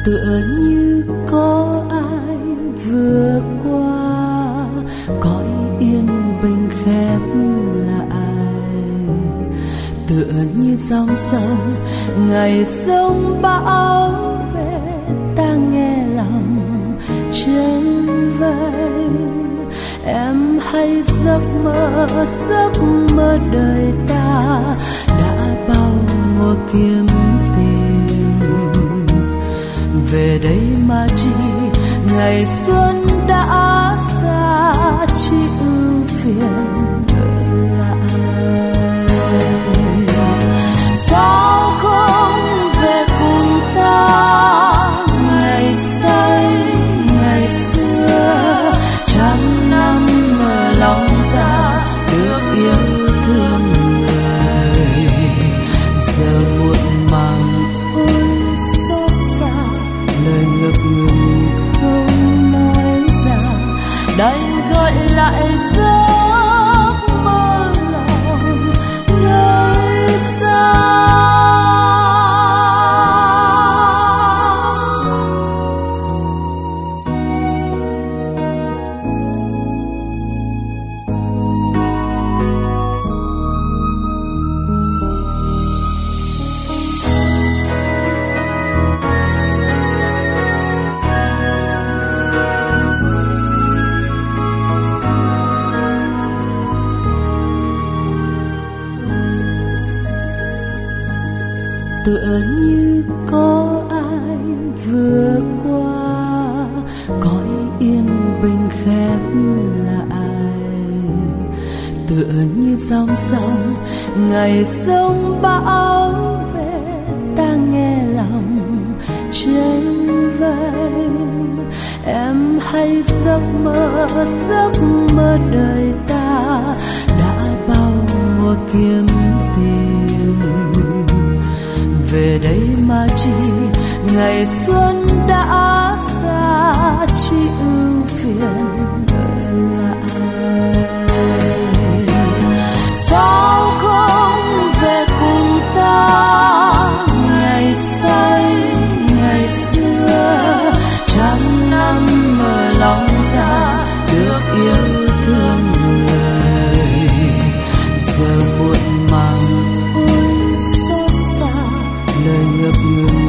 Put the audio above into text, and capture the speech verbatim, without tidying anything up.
tựa như có ai vừa qua, cõi yên bình khép lại, tựa như dòng sông ngày sông bão về, ta nghe lòng chân vây. Em hay giấc mơ, giấc mơ đời ta đã bao mùa kiếm tìm, về đây mà chỉ ngày xuân đã xa, chỉ ưu phiền ở lại. Sao không về cùng ta ngày say ngày xưa, trăm năm mở lòng ra được yêu thương người, giờ muộn màng ôi xót xa, lời ngập ngừng không nói ra, đành gọi lại giấc mơ lòng nơi xa. Tựa như có ai vừa qua, cõi yên bình khép lại, tựa như dòng sông ngày sông bão về, ta nghe lòng chân vây. Em hay giấc mơ, giấc mơ đời ta đã bao mùa kiếm tìm, về đây mà chỉ ngày xuân đã xa, chỉ ưu phiền ở lại. Sao không về cùng ta ngày say ngày xưa, trăm năm mở lòng ra được yêu thương người, giờ muộn màng ôi xót xa, lời ngập ngừng